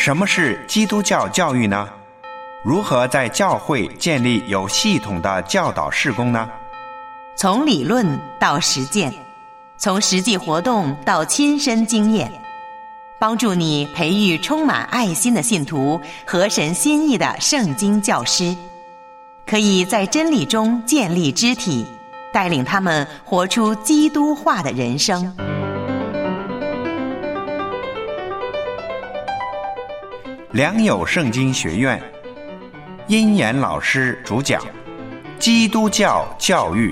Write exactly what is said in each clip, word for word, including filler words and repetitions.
什么是基督教教育呢？如何在教会建立有系统的教导事工呢？ 从理论到实践，从实际活动到亲身经验，帮助你培育充满爱心的信徒和神心意的圣经教师，可以在真理中建立肢体，带领他们活出基督化的人生。 良友圣经学院殷言老师主讲基督教教育。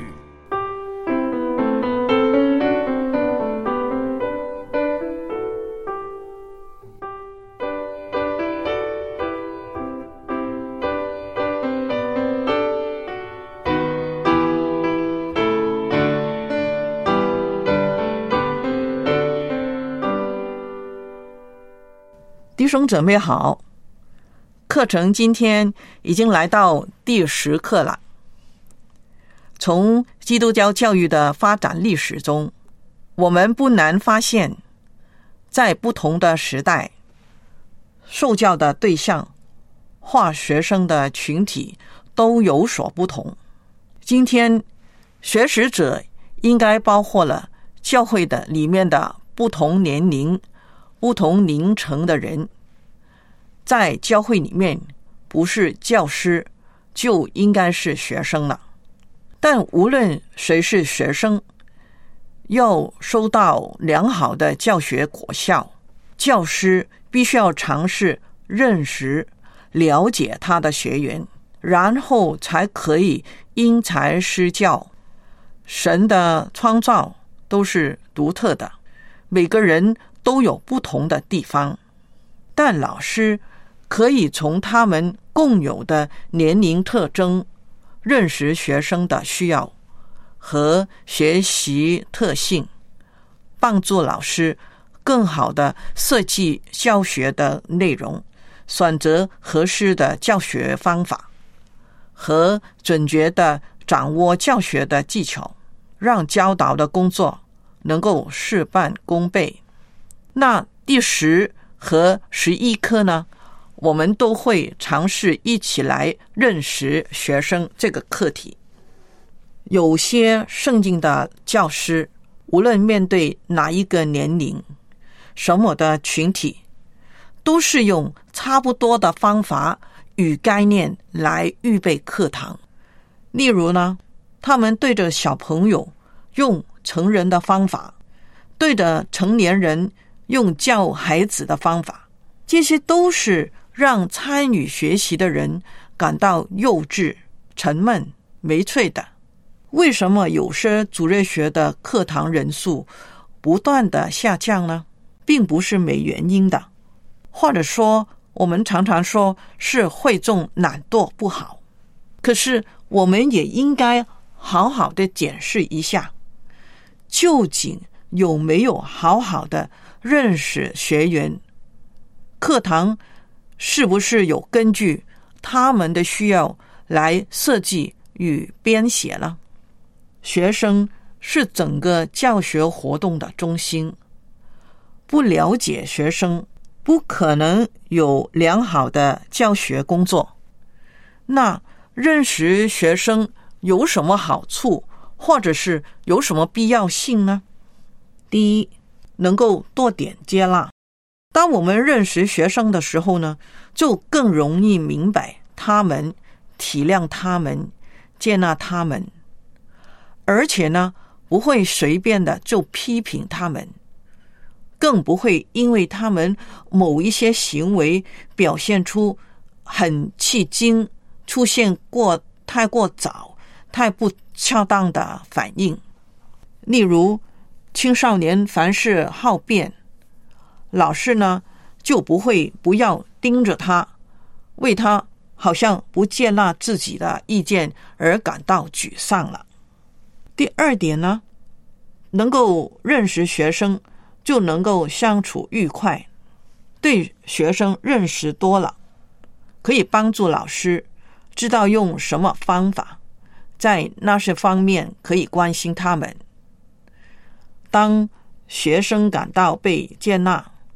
弟兄姊妹好，课程今天已经来到第十课了。从基督教教育的发展历史中，我们不难发现，在不同的时代，受教的对象或学生的群体都有所不同。今天学习者应该包括了教会的里面的不同年龄、不同龄层的人。在教会里面，不是教师就应该是学生了。但无论谁是学生，要收到良好的教学果效，教师必须要尝试认识、了解他的学员，然后才可以因材施教。神的创造都是独特的，每个人都有不同的地方，但老师可以从他们共有的年龄特征，认识学生的需要和学习特性，帮助老师更好地设计教学的内容，选择合适的教学方法和准确地掌握教学的技巧，让教导的工作能够事半功倍。那第十和十一课呢，我们都会尝试一起来认识学生这个课题。有些圣经的教师，无论面对哪一个年龄、什么的群体，都是用差不多的方法与概念来预备课堂。例如呢，他们对着小朋友用成人的方法，对着成年人用教孩子的方法，这些都是让参与学习的人感到幼稚、沉闷、没趣的。为什么有些主日学的课堂人数不断的下降呢？并不是没原因的，或者说我们常常说是会众懒惰不好。可是我们也应该好好的检视一下，究竟有没有好好的认识学员，课堂是不是有根据他们的需要来设计与编写呢？学生是整个教学活动的中心，不了解学生，不可能有良好的教学工作。那认识学生有什么好处，或者是有什么必要性呢？第一，能够多点接纳。当我们认识学生的时候呢，就更容易明白他们，体谅他们，接纳他们，而且呢，不会随便的就批评他们，更不会因为他们某一些行为表现出很气惊，出现过太过早、太不恰当的反应。例如，青少年凡事好辩，老师呢就不会不要盯着他，为他好像不接纳自己的意见而感到沮丧了。第二点呢，能够认识学生，就能够相处愉快。对学生认识多了，可以帮助老师知道用什么方法，在那些方面可以关心他们。当学生感到被接纳，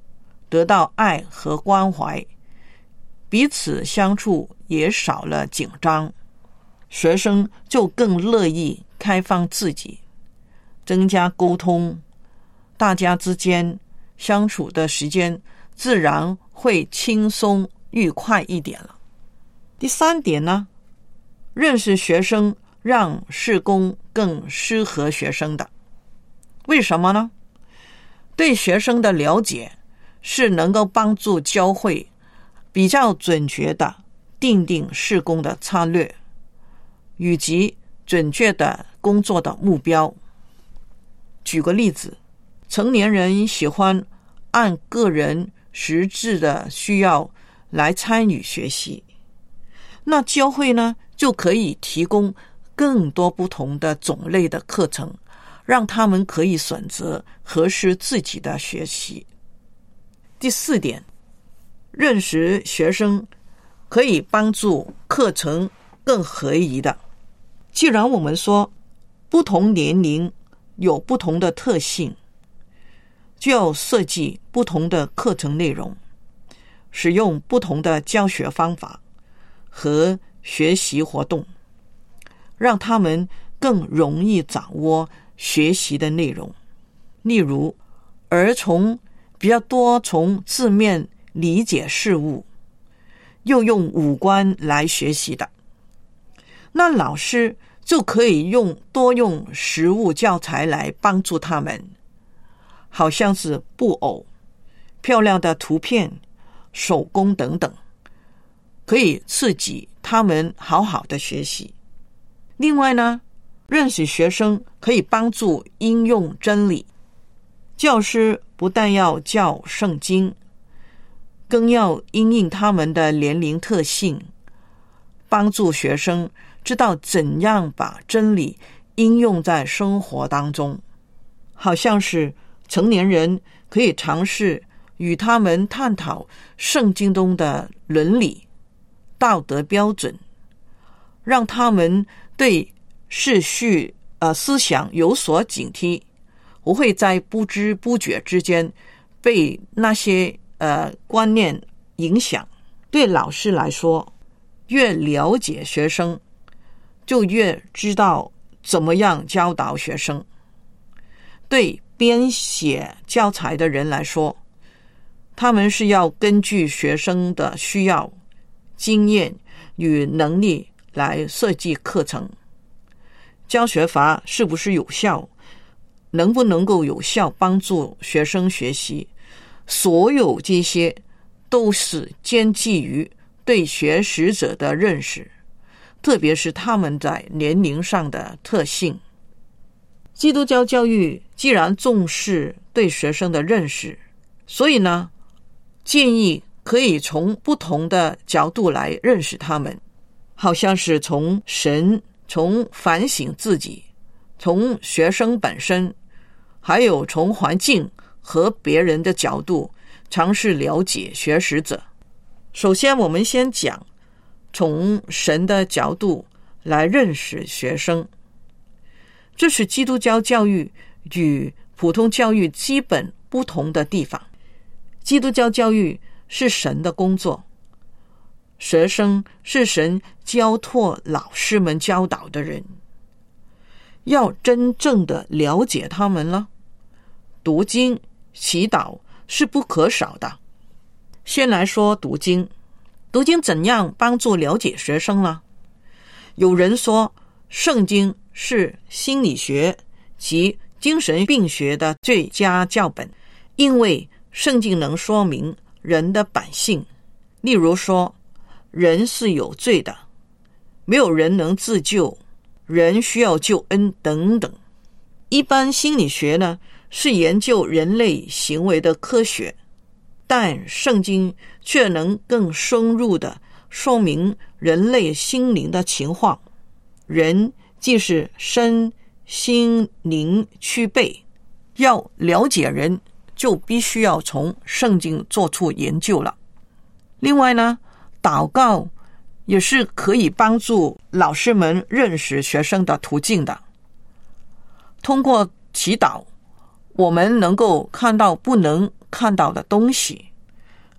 得到爱和关怀，彼此相处也少了紧张，学生就更乐意开放自己，增加沟通，大家之间相处的时间自然会轻松愉快一点了。第三点呢，认识学生让事工更适合学生的。为什么呢？对学生的了解是能够帮助教会比较准确的订定事工的策略，以及准确的工作的目标。举个例子，成年人喜欢按个人实质的需要来参与学习，那教会呢，就可以提供更多不同的种类的课程，让他们可以选择合适自己的学习。第四点，认识学生可以帮助课程更合宜的。既然我们说不同年龄有不同的特性，就要设计不同的课程内容，使用不同的教学方法和学习活动，让他们更容易掌握学习的内容。例如，儿童比较多从字面理解事物，又用五官来学习的，那老师就可以用多用实物教材来帮助他们，好像是布偶、漂亮的图片、手工等等，可以刺激他们好好的学习。另外呢，认识学生可以帮助应用真理。教师不但要教圣经，更要因应他们的年龄特性，帮助学生知道怎样把真理应用在生活当中。好像是成年人可以尝试与他们探讨圣经中的伦理、道德标准，让他们对世序呃思想有所警惕，不会在不知不觉之间被那些呃观念影响。对老师来说，越了解学生，就越知道怎么样教导学生。对编写教材的人来说，他们是要根据学生的需要、经验与能力来设计课程。教学法是不是有效，能不能够有效帮助学生学习，所有这些都是建基于对学习者的认识，特别是他们在年龄上的特性。基督教教育既然重视对学生的认识，所以呢，建议可以从不同的角度来认识他们，好像是从神、从反省自己、从学生本身，还有从环境和别人的角度尝试了解学习者。首先我们先讲从神的角度来认识学生，这是基督教教育与普通教育基本不同的地方。基督教教育是神的工作，学生是神交托老师们教导的人，要真正的了解他们了，读经、祈祷是不可少的。先来说读经，读经怎样帮助了解学生呢？有人说，圣经是心理学及精神病学的最佳教本，因为圣经能说明人的本性，例如说，人是有罪的，没有人能自救，人需要救恩等等。一般心理学呢，是研究人类行为的科学，但圣经却能更深入地说明人类心灵的情况。人既是身心灵俱备，要了解人，就必须要从圣经做出研究了。另外呢，祷告也是可以帮助老师们认识学生的途径的。通过祈祷，我们能够看到不能看到的东西，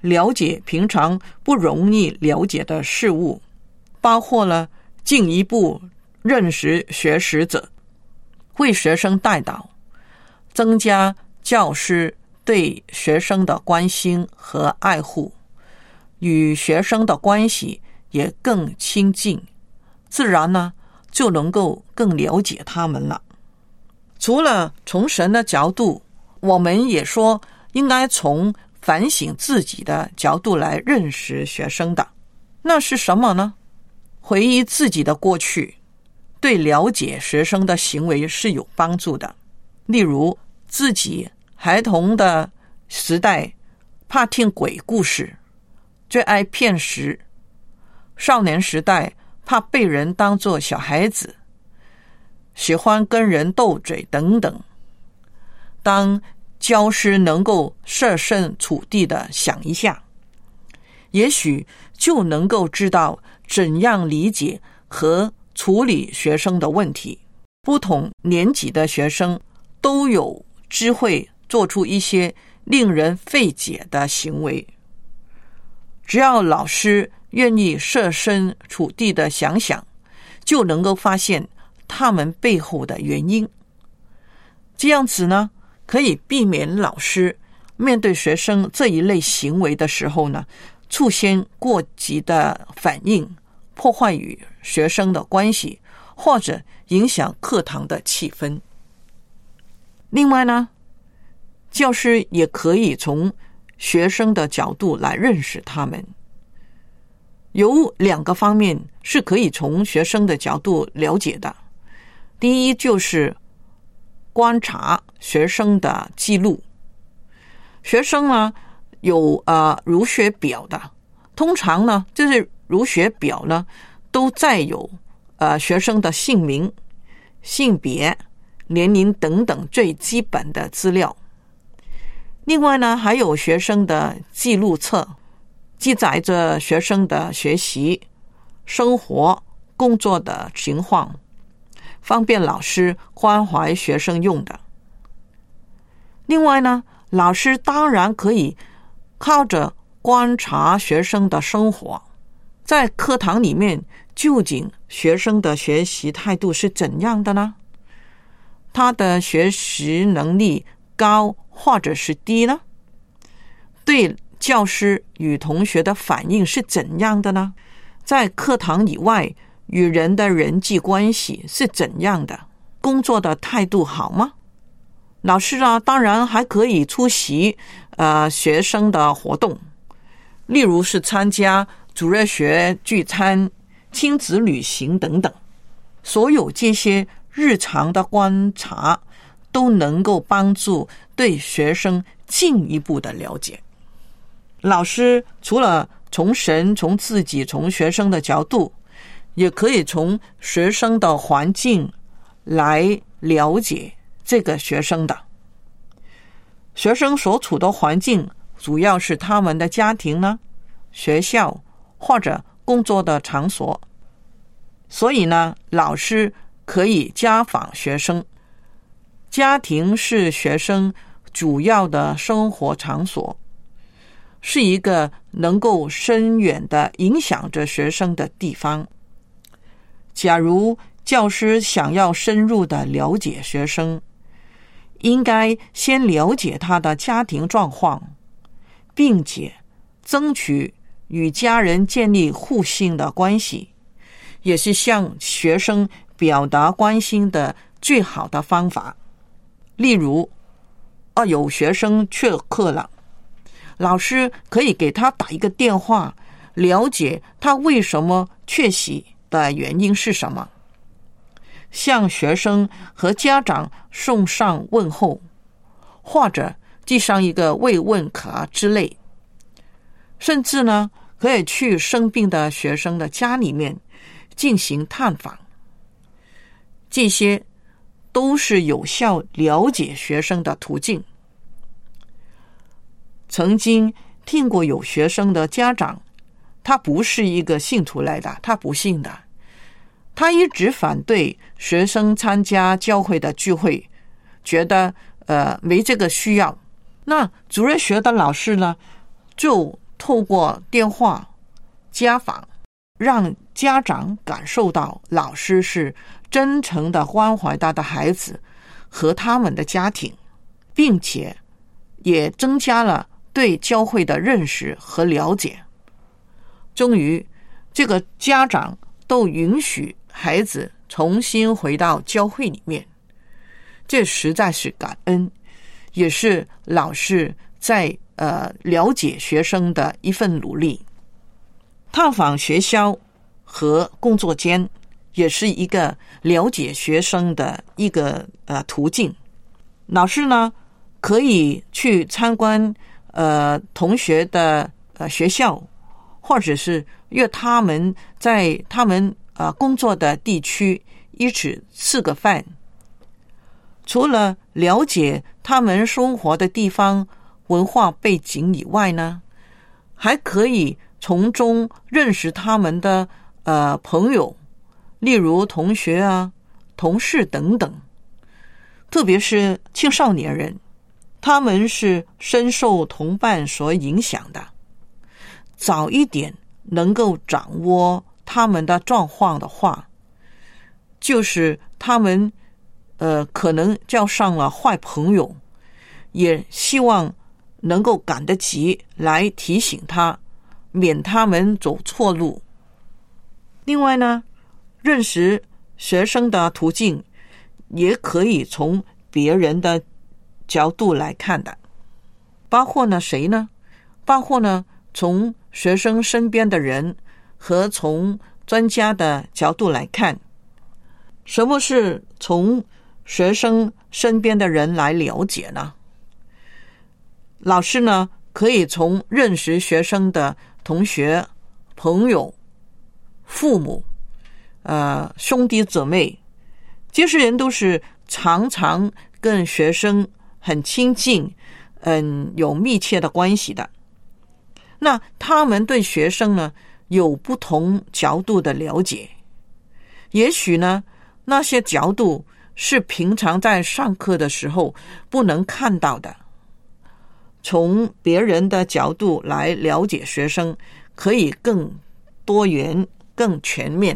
了解平常不容易了解的事物，包括了进一步认识学识者，为学生带导，增加教师对学生的关心和爱护，与学生的关系也更亲近，自然呢就能够更了解他们了。除了从神的角度，我们也说应该从反省自己的角度来认识学生的。那是什么呢？回忆自己的过去，对了解学生的行为是有帮助的。例如自己孩童的时代怕听鬼故事，最爱骗食；少年时代怕被人当作小孩子，喜欢跟人斗嘴等等。当教师能够设身处地的想一下，也许就能够知道怎样理解和处理学生的问题。不同年级的学生都有智慧做出一些令人费解的行为，只要老师愿意设身处地的想想，就能够发现他们背后的原因。这样子呢，可以避免老师面对学生这一类行为的时候呢，出现过激的反应，破坏与学生的关系，或者影响课堂的气氛。另外呢，教师也可以从学生的角度来认识他们。有两个方面是可以从学生的角度了解的。第一就是观察学生的记录。学生呢有呃入学表的，通常呢就是入学表呢都载有呃学生的姓名、性别、年龄等等最基本的资料。另外呢，还有学生的记录册，记载着学生的学习、生活、工作的情况，方便老师关怀学生用的。另外呢，老师当然可以靠着观察学生的生活，在课堂里面究竟学生的学习态度是怎样的呢？他的学习能力高或者是低呢？对教师与同学的反应是怎样的呢？在课堂以外与人的人际关系是怎样的？工作的态度好吗？老师啊，当然还可以出席呃学生的活动，例如是参加主日学聚餐、亲子旅行等等。所有这些日常的观察都能够帮助对学生进一步的了解。老师除了从神、从自己、从学生的角度，也可以从学生的环境来了解这个学生的。学生所处的环境主要是他们的家庭呢、学校或者工作的场所，所以呢，老师可以家访学生。家庭是学生主要的生活场所，是一个能够深远地影响着学生的地方。假如教师想要深入地了解学生，应该先了解他的家庭状况，并且争取与家人建立互信的关系，也是向学生表达关心的最好的方法。例如，啊，有学生缺课了，老师可以给他打一个电话，了解他为什么缺席的原因是什么，向学生和家长送上问候，或者寄上一个慰问卡之类。甚至呢，可以去生病的学生的家里面进行探访。这些都是有效了解学生的途径。曾经听过有学生的家长，他不是一个信徒来的，他不信的，他一直反对学生参加教会的聚会，觉得呃没这个需要。那主日学的老师呢，就透过电话、家访，让家长感受到老师是真诚的关怀他的孩子和他们的家庭，并且也增加了对教会的认识和了解。终于，这个家长都允许孩子重新回到教会里面，这实在是感恩，也是老师在呃了解学生的一份努力。探访学校和工作间也是一个了解学生的一个呃途径。老师呢可以去参观呃同学的呃学校，或者是约他们在他们呃工作的地区一起吃个饭。除了了解他们生活的地方文化背景以外呢，还可以从中认识他们的呃朋友，例如同学啊、同事等等。特别是青少年人，他们是深受同伴所影响的，早一点能够掌握他们的状况的话，就是他们呃可能交上了坏朋友，也希望能够赶得及来提醒他，免他们走错路。另外呢，认识学生的途径也可以从别人的角度来看的，包括呢谁呢？包括呢从学生身边的人和从专家的角度来看。什么是从学生身边的人来了解呢？老师呢可以从认识学生的同学、朋友、父母、呃兄弟姊妹，这些人都是常常跟学生很亲近、嗯有密切的关系的。那他们对学生呢有不同角度的了解，也许呢那些角度是平常在上课的时候不能看到的。从别人的角度来了解学生，可以更多元、更全面。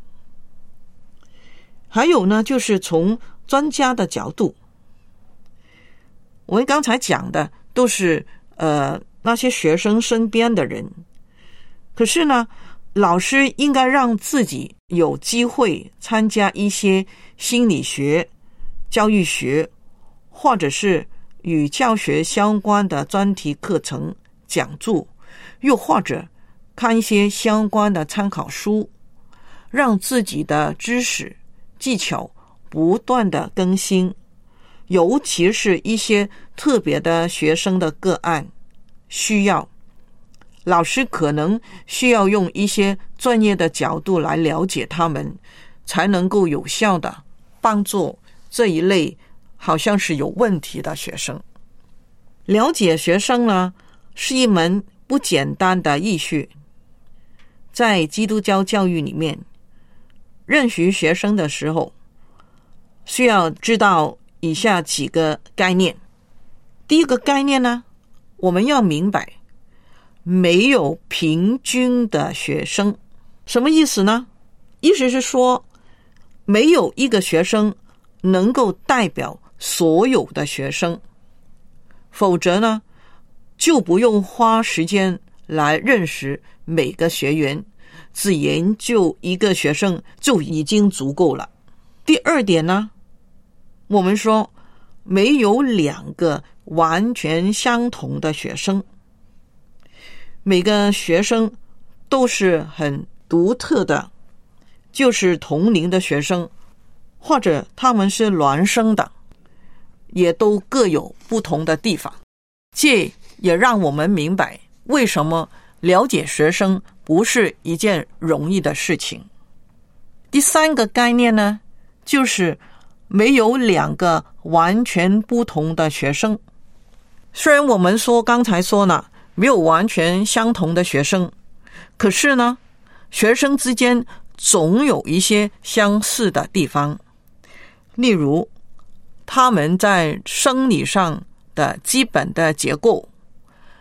还有呢，就是从专家的角度，我们刚才讲的都是呃那些学生身边的人，可是呢，老师应该让自己有机会参加一些心理学、教育学，或者是与教学相关的专题课程、讲座，又或者看一些相关的参考书，让自己的知识、技巧不断的更新。尤其是一些特别的学生的个案需要，老师可能需要用一些专业的角度来了解他们，才能够有效的帮助这一类好像是有问题的学生。了解学生呢，是一门不简单的艺术。在基督教教育里面，认识学生的时候，需要知道以下几个概念。第一个概念呢，我们要明白，没有平均的学生。什么意思呢？意思是说，没有一个学生能够代表所有的学生，否则呢，就不用花时间来认识每个学员，只研究一个学生就已经足够了。第二点呢，我们说没有两个完全相同的学生，每个学生都是很独特的，就是同龄的学生，或者他们是孪生的，也都各有不同的地方。这也让我们明白为什么了解学生不是一件容易的事情。第三个概念呢，就是没有两个完全不同的学生。虽然我们说刚才说呢，没有完全相同的学生，可是呢，学生之间总有一些相似的地方。例如，他们在生理上的基本的结构，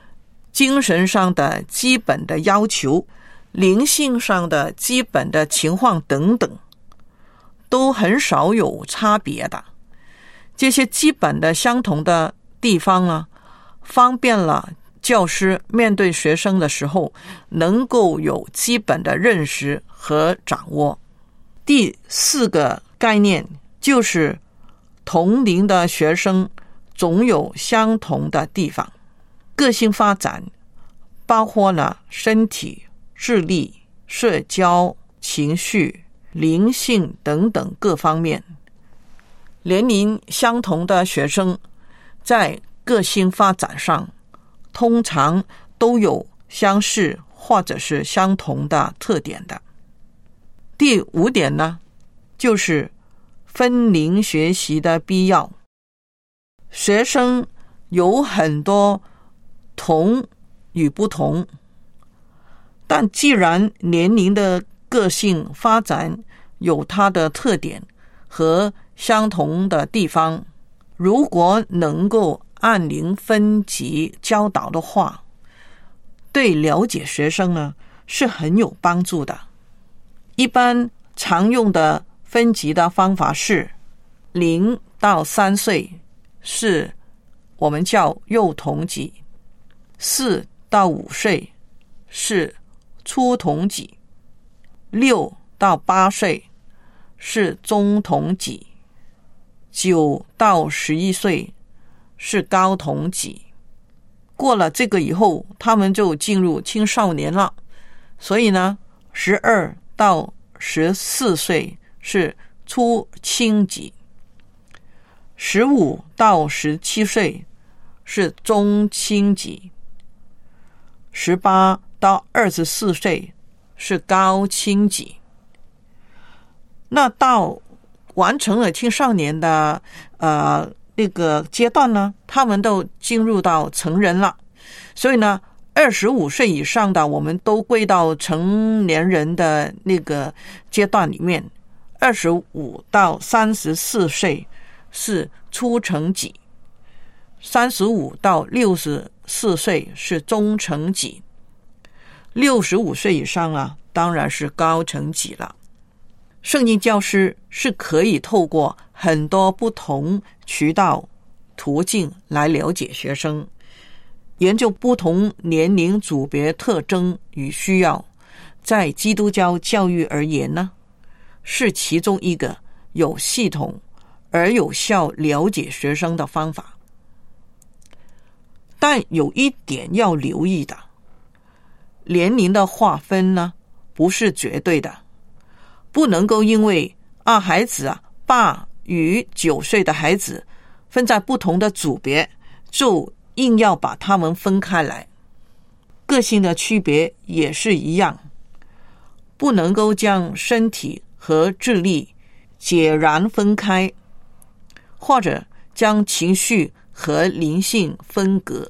精神上的基本的要求，灵性上的基本的情况等等，都很少有差别的。这些基本的相同的地方呢，方便了教师面对学生的时候能够有基本的认识和掌握。第四个概念就是同龄的学生总有相同的地方。个性发展包括了身体、智力、社交、情绪、灵性等等各方面。年龄相同的学生在个性发展上通常都有相似或者是相同的特点的。第五点呢，就是分龄学习的必要。学生有很多同与不同，但既然年龄的个性发展有它的特点和相同的地方，如果能够按龄分级教导的话，对了解学生呢是很有帮助的。一般常用的分级的方法是零到三岁是我们叫幼童级，四到五岁是初童级，六到八岁是中童级，九到十一岁是高童级。过了这个以后，他们就进入青少年了。所以呢，十二到十四岁是初青级，十五到十七岁是中青级，十八到二十四岁是高青级。那到完成了青少年的呃那个阶段呢，他们都进入到成人了。所以呢，二十五岁以上的我们都归到成年人的那个阶段里面。二十五到三十四岁是初成级，三十五到六十四岁是中成级，六十五岁以上啊，当然是高成级了。圣经教师是可以透过很多不同渠道途径来了解学生，研究不同年龄组别特征与需要。在基督教教育而言呢，是其中一个有系统而有效了解学生的方法。但有一点要留意的，年龄的划分呢不是绝对的，不能够因为啊孩子啊八与九岁的孩子分在不同的组别，就硬要把他们分开来。个性的区别也是一样，不能够将身体和智力截然分开，或者将情绪和灵性分隔。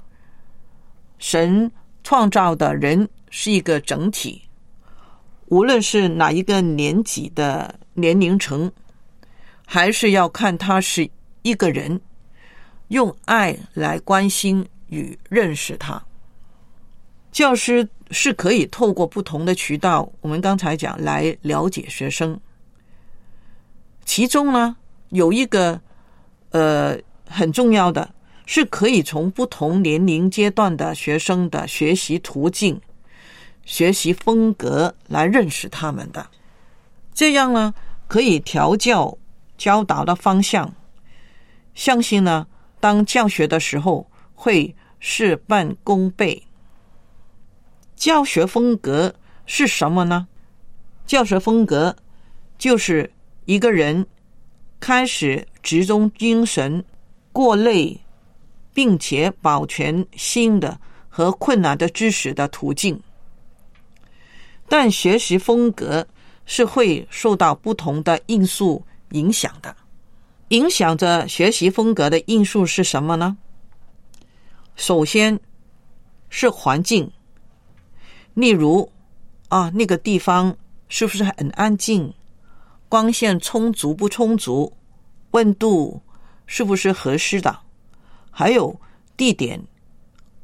神创造的人是一个整体，无论是哪一个年纪的年龄层，还是要看他是一个人，用爱来关心与认识他。教师是可以透过不同的渠道，我们刚才讲来了解学生。其中呢，有一个呃很重要的，是可以从不同年龄阶段的学生的学习途径、学习风格来认识他们的。这样呢，可以调教教导的方向。相信呢，当教学的时候会事半功倍。教学风格是什么呢？教学风格就是一个人开始集中精神过累，并且保全新的和困难的知识的途径。但学习风格是会受到不同的因素影响的。影响着学习风格的因素是什么呢？首先是环境，例如啊，那个地方是不是很安静，光线充足不充足，温度是不是合适的，还有地点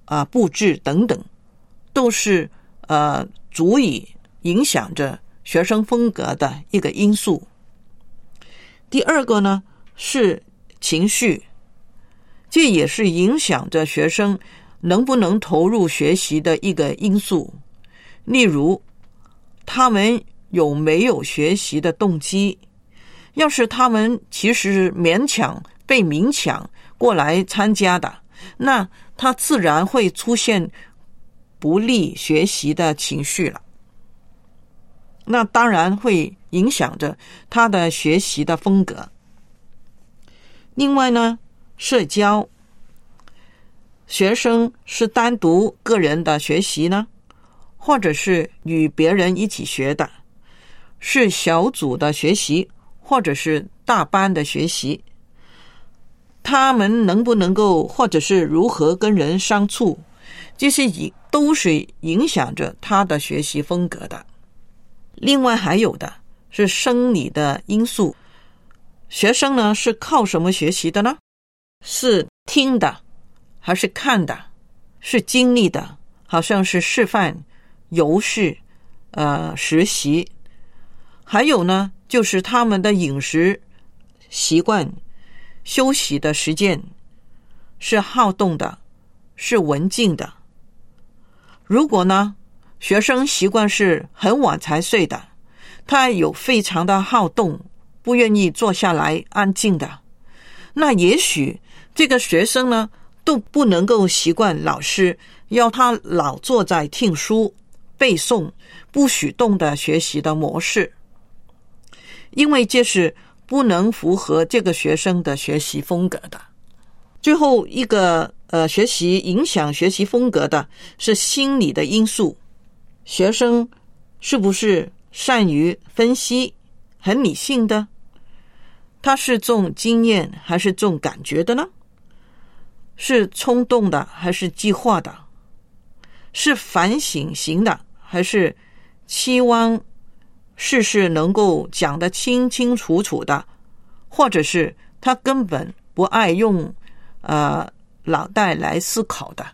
啊、呃、布置等等，都是呃足以影响着学生风格的一个因素。第二个呢是情绪，这也是影响着学生能不能投入学习的一个因素。例如，他们有没有学习的动机？要是他们其实勉强被勉强过来参加的，那他自然会出现不利学习的情绪了。那当然会影响着他的学习的风格。另外呢，社交，学生是单独个人的学习呢，或者是与别人一起学的，是小组的学习，或者是大班的学习，他们能不能够，或者是如何跟人相处，这些都是影响着他的学习风格的。另外还有的是生理的因素，学生呢是靠什么学习的呢？是听的，还是看的？是经历的，好像是示范、游示、呃实习。还有呢，就是他们的饮食习惯、休息的时间，是好动的，是文静的。如果呢，学生习惯是很晚才睡的，他有非常的好动，不愿意坐下来安静的，那也许这个学生呢都不能够习惯老师要他老坐在听书、背诵、不许动的学习的模式，因为这是不能符合这个学生的学习风格的。最后一个呃，学习影响学习风格的是心理的因素。学生是不是善于分析，很理性的？他是重经验还是重感觉的呢？是冲动的还是计划的？是反省型的还是期望事事能够讲得清清楚楚的？或者是他根本不爱用呃脑袋来思考的？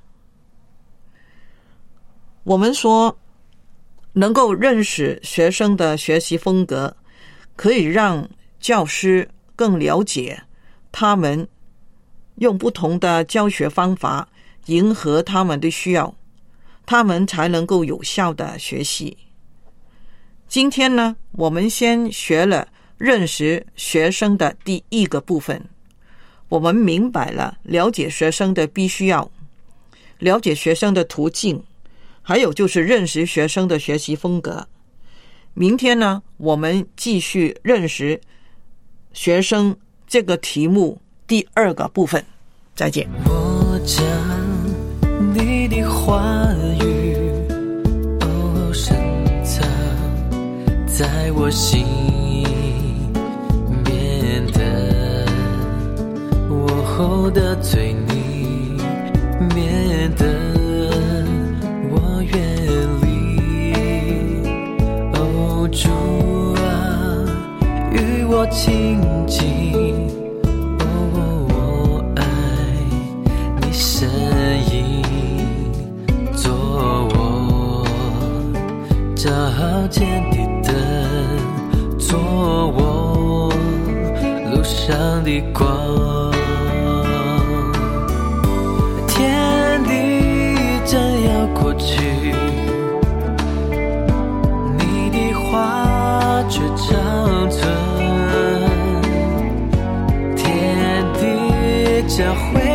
我们说能够认识学生的学习风格，可以让教师更了解他们，用不同的教学方法迎合他们的需要，他们才能够有效的学习。今天呢，我们先学了认识学生的第一个部分，我们明白了了解学生的必须要，了解学生的途径，还有就是认识学生的学习风格。明天呢，我们继续认识学生这个题目第二个部分。再见。 我将你的话语哦深藏在我心面的，我后的罪你免得我远离。哦主啊，与我亲近，声音做我照见的灯，做我路上的光。天地将要过去，你的话却长存。天地将会